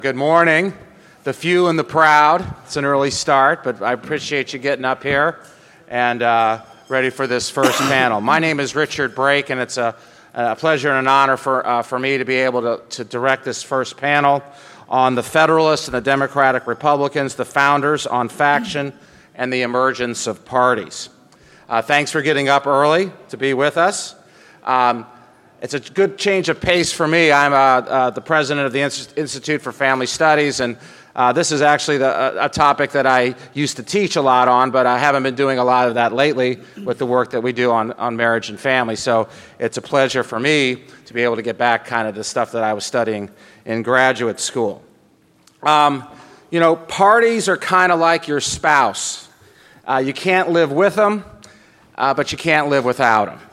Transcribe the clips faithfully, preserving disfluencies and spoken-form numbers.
Good morning, the few and the proud. It's an early start, but I appreciate you getting up here and uh, ready for this first panel. My name is Richard Brake, and it's a, a pleasure and an honor for, uh, for me to be able to, to direct this first panel on the Federalists and the Democratic Republicans, the founders, on faction, and the emergence of parties. Uh, thanks for getting up early to be with us. Um, It's a good change of pace for me. I'm uh, uh, the president of the Institute for Family Studies, and uh, this is actually the, a, a topic that I used to teach a lot on, but I haven't been doing a lot of that lately with the work that we do on, on marriage and family. So it's a pleasure for me to be able to get back kind of to stuff that I was studying in graduate school. Um, you know, parties are kind of like your spouse. Uh, you can't live with them, uh, but you can't live without them.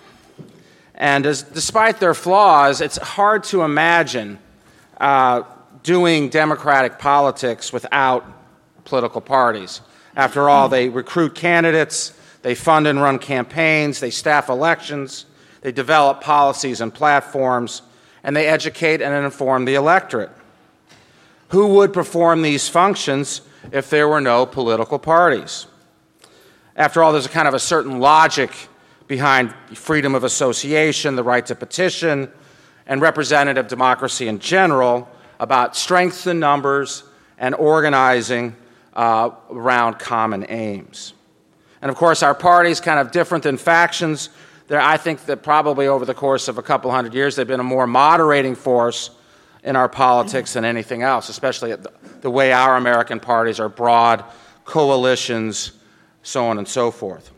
And as, despite their flaws, it's hard to imagine uh, doing democratic politics without political parties. After all, they recruit candidates, they fund and run campaigns, they staff elections, they develop policies and platforms, and they educate and inform the electorate. Who would perform these functions if there were no political parties? After all, there's a kind of a certain logic behind freedom of association, the right to petition, and representative democracy in general, about strength in numbers and organizing uh, around common aims. And of course, our parties, kind of different than factions, There, I think that probably over the course of a couple hundred years, they've been a more moderating force in our politics than anything else, especially the, the way our American parties are broad coalitions, so on and so forth.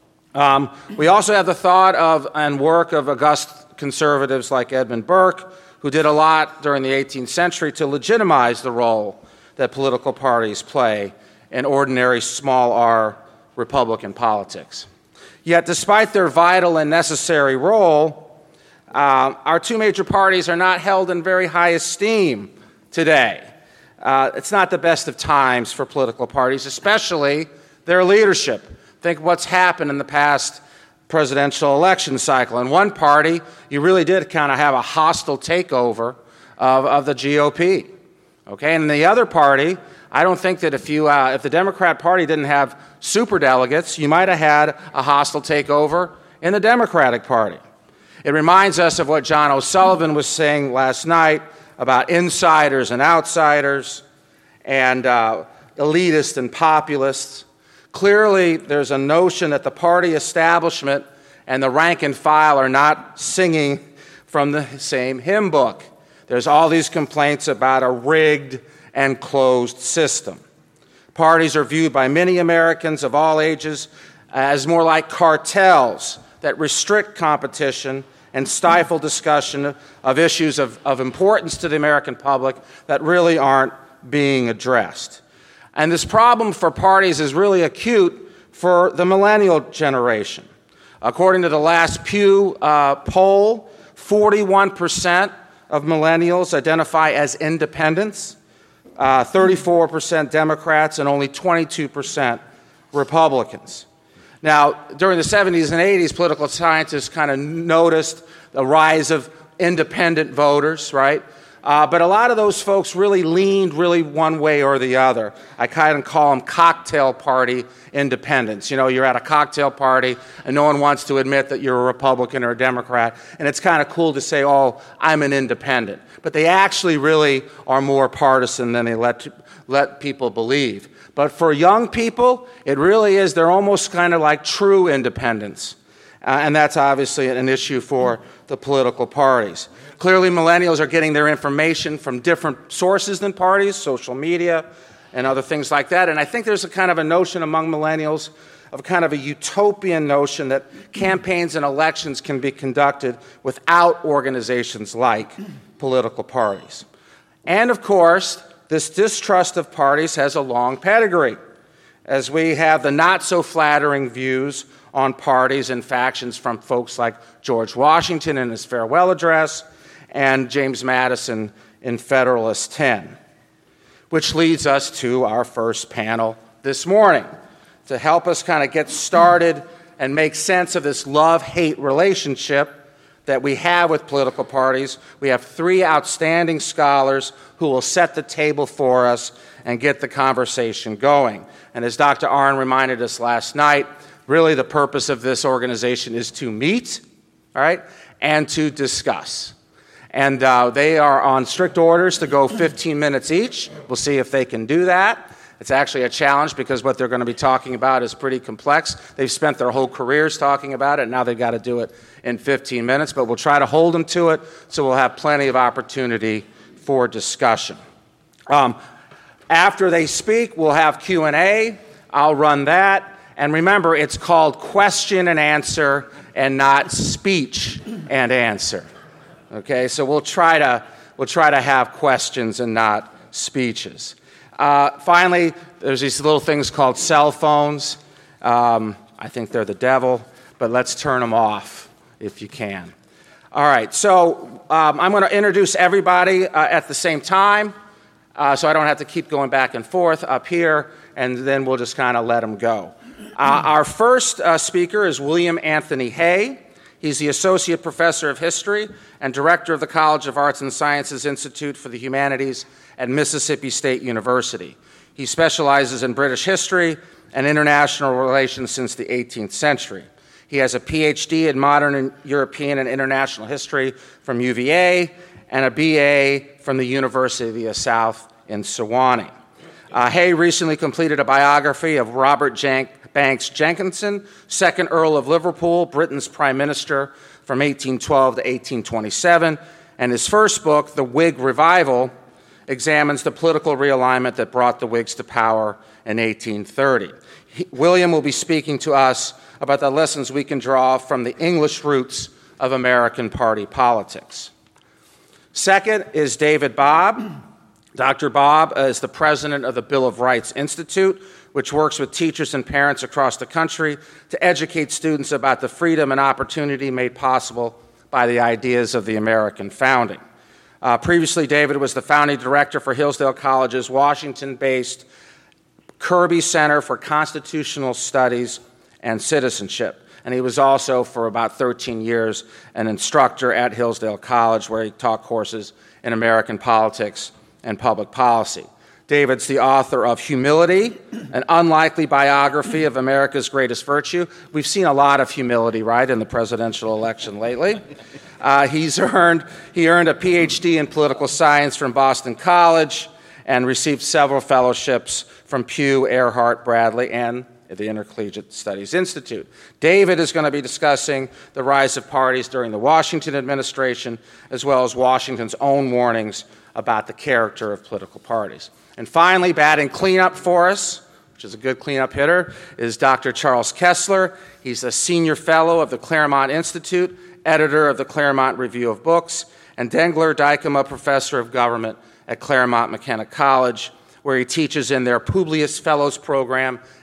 Um, we also have the thought of and work of august conservatives like Edmund Burke, who did a lot during the eighteenth century to legitimize the role that political parties play in ordinary small r Republican politics. Yet, despite their vital and necessary role, uh, our two major parties are not held in very high esteem today. Uh, it's not the best of times for political parties, especially their leadership. Think what's happened in the past presidential election cycle. In one party, you really did kind of have a hostile takeover of, of the G O P. Okay, and in the other party, I don't think that if you, uh, if the Democrat Party didn't have superdelegates, you might have had a hostile takeover in the Democratic Party. It reminds us of what John O'Sullivan was saying last night about insiders and outsiders and uh, elitists and populists. Clearly, there's a notion that the party establishment and the rank and file are not singing from the same hymn book. There's all these complaints about a rigged and closed system. Parties are viewed by many Americans of all ages as more like cartels that restrict competition and stifle discussion of issues of, of importance to the American public that really aren't being addressed. And this problem for parties is really acute for the millennial generation. According to the last Pew uh, poll, forty-one percent of millennials identify as independents, uh, thirty-four percent Democrats, and only twenty-two percent Republicans. Now, during the seventies and eighties, political scientists kind of noticed the rise of independent voters, right? Uh, but a lot of those folks really leaned really one way or the other. I kind of call them cocktail party independents. You know, you're at a cocktail party and no one wants to admit that you're a Republican or a Democrat, and it's kind of cool to say, oh, I'm an independent. But they actually really are more partisan than they let, let people believe. But for young people, it really is, they're almost kind of like true independents. Uh, and that's obviously an issue for the political parties. Clearly, millennials are getting their information from different sources than parties, social media and other things like that. And I think there's a kind of a notion among millennials of kind of a utopian notion that campaigns and elections can be conducted without organizations like political parties. And of course, this distrust of parties has a long pedigree, as we have the not-so-flattering views on parties and factions from folks like George Washington in his farewell address and James Madison in Federalist ten. Which leads us to our first panel this morning to help us kind of get started and make sense of this love-hate relationship that we have with political parties. We have three outstanding scholars who will set the table for us and get the conversation going. And as Doctor Arnn reminded us last night, really the purpose of this organization is to meet, all right, and to discuss. And uh, they are on strict orders to go fifteen minutes each. We'll see if they can do that. It's actually a challenge because what they're going to be talking about is pretty complex. They've spent their whole careers talking about it, and now they've got to do it in fifteen minutes, but we'll try to hold them to it so we'll have plenty of opportunity for discussion. Um, after they speak, we'll have Q and A. I'll run that. And remember, it's called question and answer and not speech and answer. Okay, so we'll try to, we'll try to have questions and not speeches. Uh, finally, there's these little things called cell phones. Um, I think they're the devil, but let's turn them off if you can. All right, so um, I'm going to introduce everybody uh, at the same time, uh, so I don't have to keep going back and forth up here, and then we'll just kind of let them go. Uh, our first uh, speaker is William Anthony Hay. He's the Associate Professor of History and Director of the College of Arts and Sciences Institute for the Humanities at Mississippi State University. He specializes in British history and international relations since the eighteenth century. He has a P H D in Modern European and International History from U V A and a B A from the University of South in Sewanee. Uh, Hay recently completed a biography of Robert Jank Banks Jenkinson, second Earl of Liverpool, Britain's Prime Minister from eighteen twelve to eighteen twenty-seven, and his first book, The Whig Revival, examines the political realignment that brought the Whigs to power in eighteen thirty. He, William will be speaking to us about the lessons we can draw from the English roots of American party politics. Second is David Bobb. Doctor Bobb is the president of the Bill of Rights Institute, which works with teachers and parents across the country to educate students about the freedom and opportunity made possible by the ideas of the American founding. Uh, previously, David was the founding director for Hillsdale College's Washington-based Kirby Center for Constitutional Studies and Citizenship. And he was also, for about thirteen years, an instructor at Hillsdale College, where he taught courses in American politics and public policy. David's the author of Humility, an unlikely biography of America's greatest virtue. We've seen a lot of humility, right, in the presidential election lately. Uh, he's earned, he earned a P H D in political science from Boston College and received several fellowships from Pew, Earhart, Bradley, and the Intercollegiate Studies Institute. David is going to be discussing the rise of parties during the Washington administration, as well as Washington's own warnings about the character of political parties. And finally, batting cleanup for us, which is a good cleanup hitter, is Doctor Charles Kesler. He's a senior fellow of the Claremont Institute, editor of the Claremont Review of Books, and Dengler Dykema Professor of Government at Claremont McKenna College, where he teaches in their Publius Fellows program